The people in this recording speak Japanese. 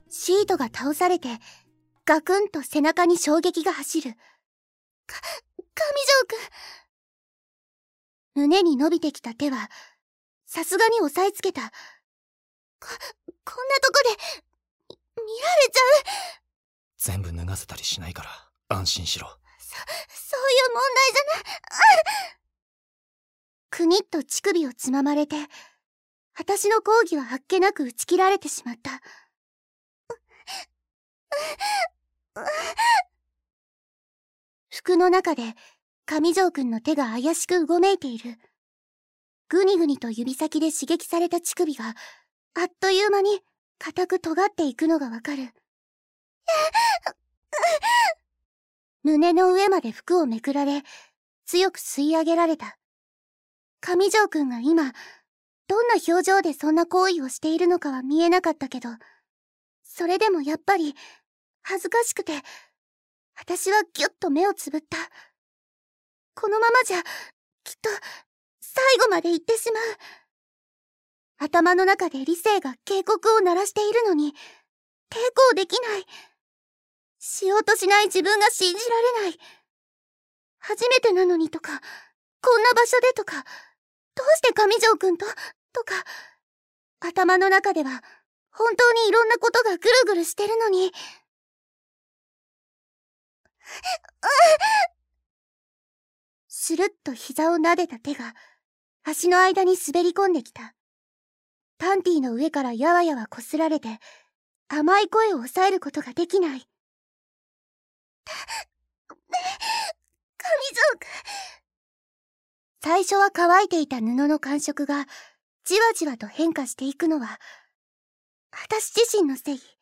シートが倒されて、ガクンと背中に衝撃が走る。上条くん。胸に伸びてきた手は、さすがに押さえつけた。こんなとこで、見られちゃう。 全部脱がせたりしないから、安心しろ。 そういう問題じゃない。くにっと乳首をつままれて、私の抗議はあっけなく打ち切られてしまった。服の中で上条くんの手が怪しくうごめいている。ぐにぐにと指先で刺激された乳首があっという間に固く尖っていくのがわかる。胸の上まで服をめくられ、強く吸い上げられた。上条くんが今、どんな表情でそんな行為をしているのかは見えなかったけど、それでもやっぱり、恥ずかしくて、私はぎゅっと目をつぶった。このままじゃ、きっと、最後まで行ってしまう。頭の中で理性が警告を鳴らしているのに、抵抗できない。しようとしない自分が信じられない。初めてなのにとか、こんな場所でとか、どうして上条くんとか、頭の中では、本当にいろんなことがぐるぐるしてるのに。スルッと膝を撫でた手が、足の間に滑り込んできた。パンティーの上からやわやわこすられて、甘い声を抑えることができない。上条くん。最初は乾いていた布の感触が、じわじわと変化していくのは、私自身のせい。